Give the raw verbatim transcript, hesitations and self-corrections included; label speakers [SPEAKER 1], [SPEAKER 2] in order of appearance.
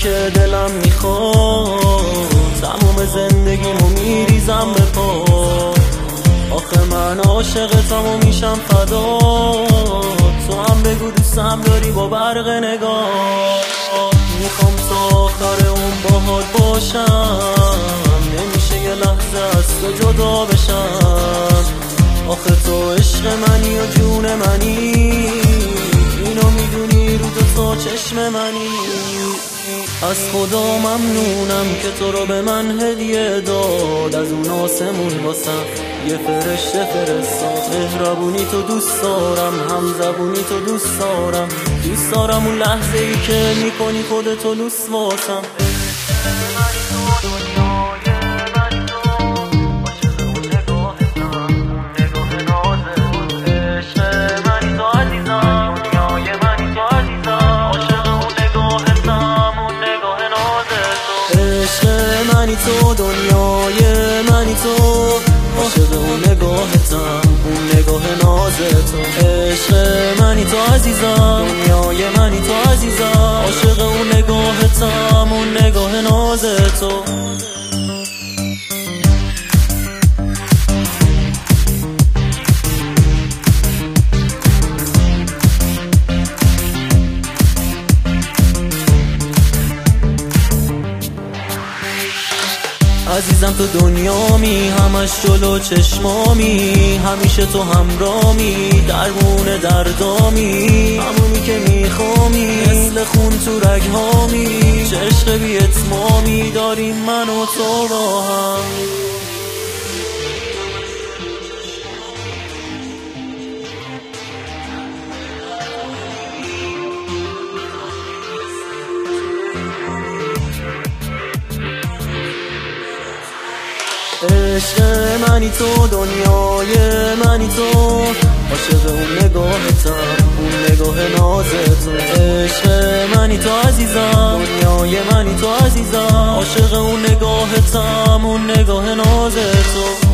[SPEAKER 1] که دلم میخواد، تموم زندگیمو میریزم به پا. آخه من عاشقتم و میشم فدا، تو هم بگو دوستم داری با برق نگاه. میخوام تا آخر اون باهات باشم، نمیشه یه لحظه از تو جدا بشم. آخه تو عشق منی و جون منی، اینو میدونی رو دو تا چشم منی. از خدا ممنونم که تو رو به من هدیه داد، از اون آسمون واسم یه فرشته فرستاد. مهربونی تو دوست دارم، هم زبونی تو دوست دارم، دوست دارم اون لحظه ای که میکنی خودتو لوس واسم. منی تو دنیای منی تو، عاشق اون نگاهتم اون نگاه ناز تو. عشق منی تو عزیزم، دنیای منی تو عزیزم، عاشق اون نگاهتم اون نگاه ناز تو. عزیزم تو دنیامی، همش جلو چشمامی، همیشه تو همرامی، درمون دردامی، همونی که میخوامی، مثل خون تو رگهامی. چه عشق بی اتمامی داریم من و تو با هم. عشق منی تو دنیای منی تو، عاشق اون نگاهتم اون نگاه ناز تو. عشق منی تو عزیزم، دنیای منی تو عزیزم، عاشق اون نگاهتم اون نگاه ناز تو.